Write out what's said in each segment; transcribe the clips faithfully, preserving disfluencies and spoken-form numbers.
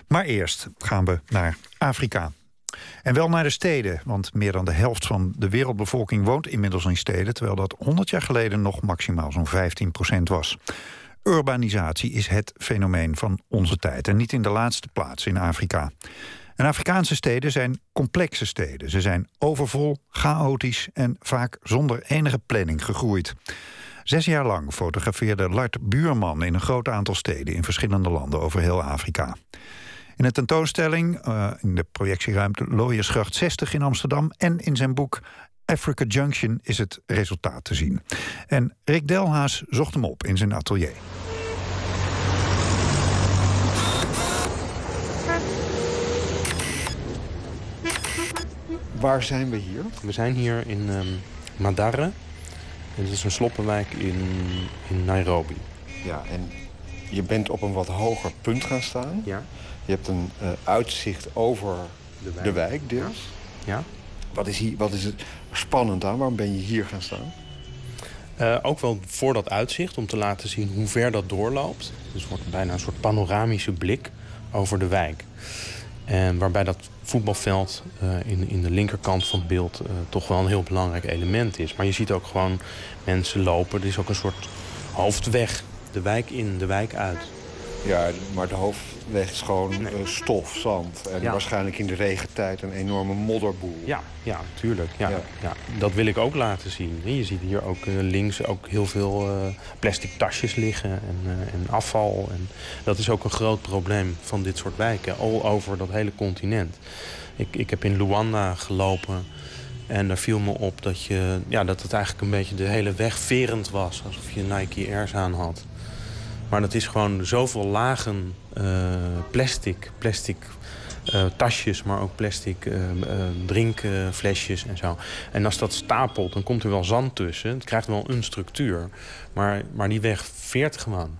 Maar eerst gaan we naar Afrika. En wel naar de steden, want meer dan de helft van de wereldbevolking woont inmiddels in steden, terwijl dat honderd jaar geleden nog maximaal zo'n vijftien procent was. Urbanisatie is het fenomeen van onze tijd en niet in de laatste plaats in Afrika. En Afrikaanse steden zijn complexe steden. Ze zijn overvol, chaotisch en vaak zonder enige planning gegroeid. Zes jaar lang fotografeerde Lart Buurman in een groot aantal steden in verschillende landen over heel Afrika. In een tentoonstelling uh, in de projectieruimte Looiersgracht zestig in Amsterdam en in zijn boek Africa Junction is het resultaat te zien. En Rick Delhaas zocht hem op in zijn atelier. Waar zijn we hier? We zijn hier in um, Madarre. En dat is een sloppenwijk in, in Nairobi. Ja, en je bent op een wat hoger punt gaan staan. Ja. Je hebt een uh, uitzicht over de wijk, de wijk deels. Ja. Ja. Wat is, hier, wat is het spannend aan? Waarom ben je hier gaan staan? Uh, ook wel voor dat uitzicht, om te laten zien hoe ver dat doorloopt. Dus het wordt bijna een soort panoramische blik over de wijk. En waarbij dat voetbalveld uh, in, in de linkerkant van het beeld uh, toch wel een heel belangrijk element is. Maar je ziet ook gewoon mensen lopen. Er is ook een soort hoofdweg. De wijk in, de wijk uit. Ja, maar de hoofdweg is gewoon nee. uh, stof, zand. En ja. waarschijnlijk in de regentijd een enorme modderboel. Ja, ja, tuurlijk. Ja, ja. Ja. Dat wil ik ook laten zien. Je ziet hier ook uh, links ook heel veel uh, plastic tasjes liggen en, uh, en afval. En dat is ook een groot probleem van dit soort wijken. All over dat hele continent. Ik, ik heb in Luanda gelopen. En daar viel me op dat, je, ja, dat het eigenlijk een beetje de hele weg verend was. Alsof je Nike Airs aan had. Maar dat is gewoon zoveel lagen uh, plastic, plastic uh, tasjes, maar ook plastic uh, uh, drinkflesjes en zo. En als dat stapelt, dan komt er wel zand tussen. Het krijgt wel een structuur, maar, maar die weg veert gewoon.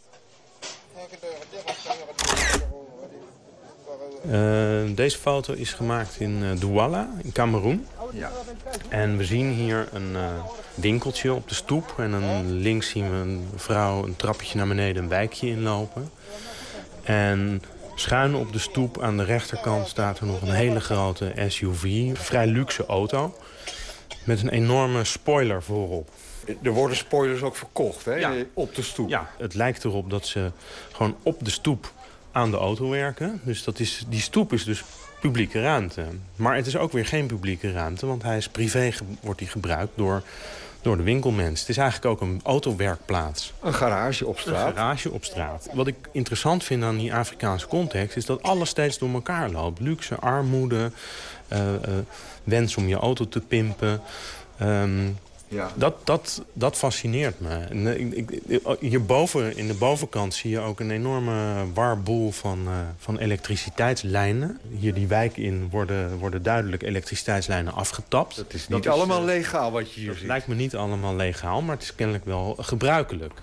Uh, deze foto is gemaakt in uh, Douala, in Kameroen. Ja. En we zien hier een uh, winkeltje op de stoep. En dan links zien we een vrouw een trappetje naar beneden een wijkje inlopen. En schuin op de stoep aan de rechterkant staat er nog een hele grote S U V. Een vrij luxe auto. Met een enorme spoiler voorop. Er worden spoilers ook verkocht, hè? Ja. Op de stoep. Ja, het lijkt erop dat ze gewoon op de stoep aan de auto werken. Dus dat is, die stoep is dus publieke ruimte. Maar het is ook weer geen publieke ruimte, want hij is privé, wordt hij gebruikt door, door de winkelmens. Het is eigenlijk ook een autowerkplaats. Een garage op straat. Een garage op straat. Wat ik interessant vind aan die Afrikaanse context is dat alles steeds door elkaar loopt. Luxe, armoede, uh, uh, wens om je auto te pimpen. Um, Ja. Dat, dat, dat fascineert me. En, ik, ik, hierboven, in de bovenkant zie je ook een enorme warboel van, uh, van elektriciteitslijnen. Hier die wijk in worden, worden duidelijk elektriciteitslijnen afgetapt. Dat is niet dat allemaal is, legaal wat je hier dat ziet. lijkt me niet allemaal legaal, maar het is kennelijk wel gebruikelijk.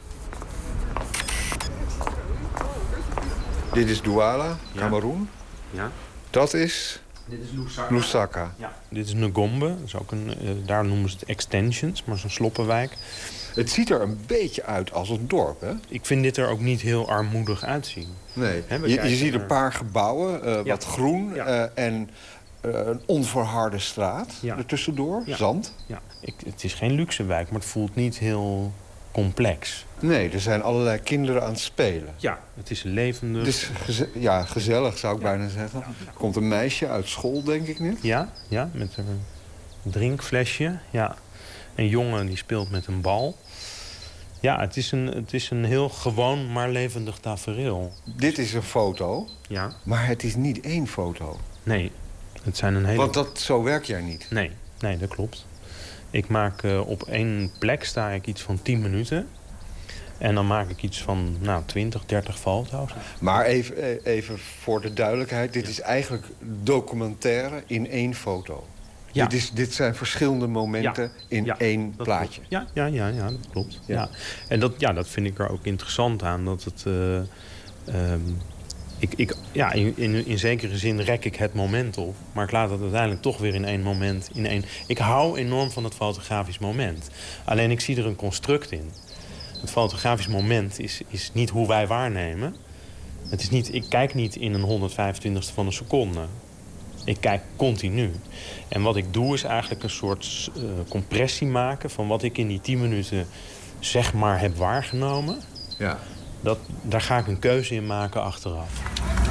Dit is Douala, Kameroen. Ja. Ja. Dat is... Dit is Lusaka. Lusaka. Ja. Dit is Ngombe. Dat is ook een, uh, daar noemen ze het extensions, maar zo'n sloppenwijk. Het ziet er een beetje uit als een dorp, hè? Ik vind dit er ook niet heel armoedig uitzien. Nee, He, je, je ziet een paar gebouwen, uh, ja. wat groen ja. uh, en uh, een onverharde straat ja. ertussendoor, ja. zand. Ja. Ik, het is geen luxe wijk, maar het voelt niet heel complex. Nee, er zijn allerlei kinderen aan het spelen. Ja, het is levendig. Het is geze ja, gezellig, zou ik ja. bijna zeggen. Er komt een meisje uit school, denk ik net. Ja, ja, met een drinkflesje. Ja. Een jongen die speelt met een bal. Ja, het is een, het is een heel gewoon, maar levendig tafereel. Dit is een foto, ja. maar het is niet één foto. Nee, het zijn een hele... Want dat, zo werk jij niet? Nee, nee, dat klopt. Ik maak uh, op één plek sta ik iets van tien minuten. En dan maak ik iets van nou, twintig, dertig foto's. Maar even, even voor de duidelijkheid. Dit ja. is eigenlijk documentaire in één foto. Ja. Dit, is, dit zijn verschillende momenten ja. in ja, één plaatje. Ja, ja, ja, ja, dat klopt. Ja. Ja. En dat, ja, dat vind ik er ook interessant aan. Dat het... Uh, um, Ik, ik, ja, in, in, in zekere zin rek ik het moment op. Maar ik laat het uiteindelijk toch weer in één moment. In één... Ik hou enorm van het fotografisch moment. Alleen ik zie er een construct in. Het fotografisch moment is, is niet hoe wij waarnemen. Het is niet, ik kijk niet in een honderdvijfentwintigste van een seconde. Ik kijk continu. En wat ik doe is eigenlijk een soort uh, compressie maken... van wat ik in die tien minuten zeg maar heb waargenomen. Ja. Dat, daar ga ik een keuze in maken achteraf.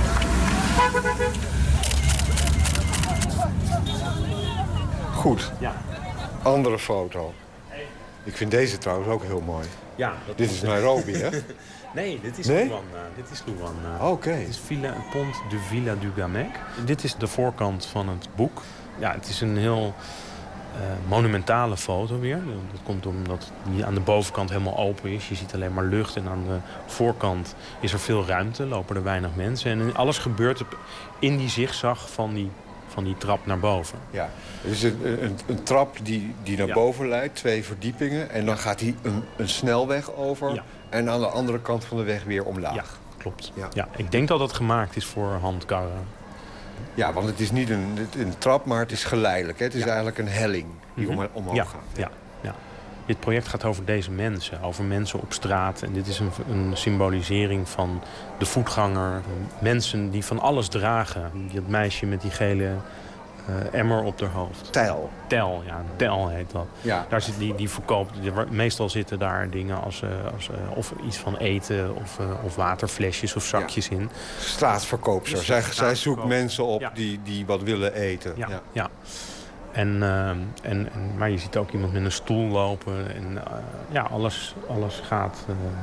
Goed. Ja. Andere foto. Ik vind deze trouwens ook heel mooi. Ja, dat dit is Nairobi, hè? Nee, dit is nee? Luanda. Dit is Luanda. Oké. Okay. Dit is Villa, Pont de Villa du Gamec. Dit is de voorkant van het boek. Ja, het is een heel uh, monumentale foto weer. Dat komt omdat die aan de bovenkant helemaal open is. Je ziet alleen maar lucht. En aan de voorkant is er veel ruimte. Lopen er weinig mensen. En alles gebeurt in die zigzag van die, van die trap naar boven. Ja, dus een, een, een trap die, die naar ja. boven leidt. Twee verdiepingen. En dan gaat hij een, een snelweg over. Ja. En aan de andere kant van de weg weer omlaag. Ja, klopt. Ja. Ja, ik denk dat het gemaakt is voor handkarren. Ja, want het is niet een, een trap, maar het is geleidelijk. Hè? Het is ja. eigenlijk een helling die mm-hmm. om, omhoog ja. gaat. Ja. Ja. Dit project gaat over deze mensen. Over mensen op straat. En dit is een, een symbolisering van de voetganger. Mensen die van alles dragen. Dat meisje met die gele... Uh, emmer op haar hoofd. Tel. Tel, ja. Tel heet dat. Ja. Daar zit die, die verkoopt... Meestal zitten daar dingen als... Uh, als uh, of iets van eten of, uh, of waterflesjes of zakjes ja. in. Straatverkoopster. Dus zij, zij zoekt mensen op ja. die, die wat willen eten. Ja, ja. ja. En, uh, en, en, maar je ziet ook iemand met een stoel lopen. En uh, ja, alles, alles gaat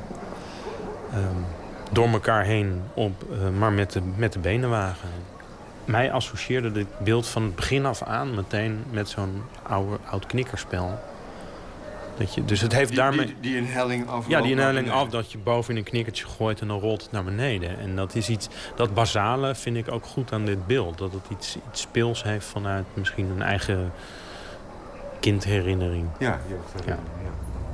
uh, um, door elkaar heen op, uh, maar met de, met de benenwagen. Mij associeerde dit beeld van het begin af aan meteen met zo'n oude, oud knikkerspel. Dat je, dus het heeft die, daarmee... Die, die een helling af. Ja, die een helling af dat je boven in een knikkertje gooit en dan rolt het naar beneden. En dat is iets, dat basale vind ik ook goed aan dit beeld. Dat het iets, iets speels heeft vanuit misschien een eigen kindherinnering. Ja, jeugdherinnering, ja.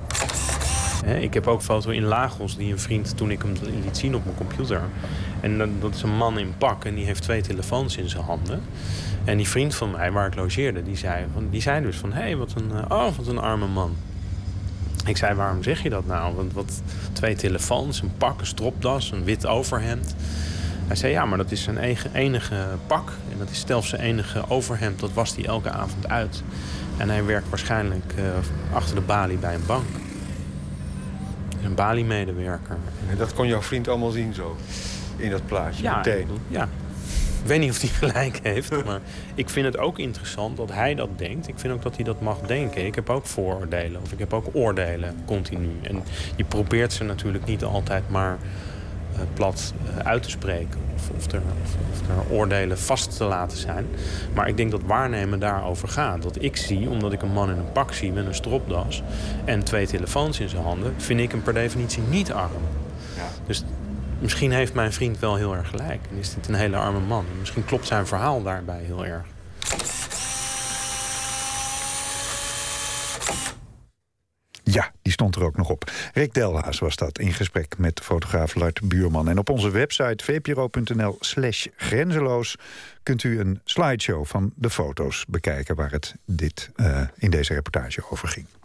ja. Ik heb ook een foto in Lagos die een vriend toen ik hem liet zien op mijn computer. En dat is een man in pak en die heeft twee telefoons in zijn handen. En die vriend van mij, waar ik logeerde, die zei, die zei dus van... hé, hey, wat, een, oh, wat een arme man. Ik zei, waarom zeg je dat nou? Want wat, twee telefoons, een pak, een stropdas, een wit overhemd. Hij zei, ja, maar dat is zijn enige pak. En dat is zelfs zijn enige overhemd. Dat wast hij elke avond uit. En hij werkt waarschijnlijk uh, achter de balie bij een bank. Een balie-medewerker. En dat kon jouw vriend allemaal zien zo? In dat plaatje, ja, meteen? Ja. Ik weet niet of hij gelijk heeft, maar ik vind het ook interessant dat hij dat denkt. Ik vind ook dat hij dat mag denken. Ik heb ook vooroordelen, of ik heb ook oordelen, continu. En je probeert ze natuurlijk niet altijd maar uh, plat uh, uit te spreken. Of, of, er, of, of er oordelen vast te laten zijn. Maar ik denk dat waarnemen daarover gaat. Dat ik zie, omdat ik een man in een pak zie met een stropdas en twee telefoons in zijn handen, vind ik hem per definitie niet arm. Ja. Dus misschien heeft mijn vriend wel heel erg gelijk. En is dit een hele arme man. En misschien klopt zijn verhaal daarbij heel erg. Ja, die stond er ook nog op. Rick Delhaas was dat, in gesprek met fotograaf Lart Buurman. En op onze website vpro.nl slash grenzeloos... kunt u een slideshow van de foto's bekijken waar het dit uh, in deze reportage over ging.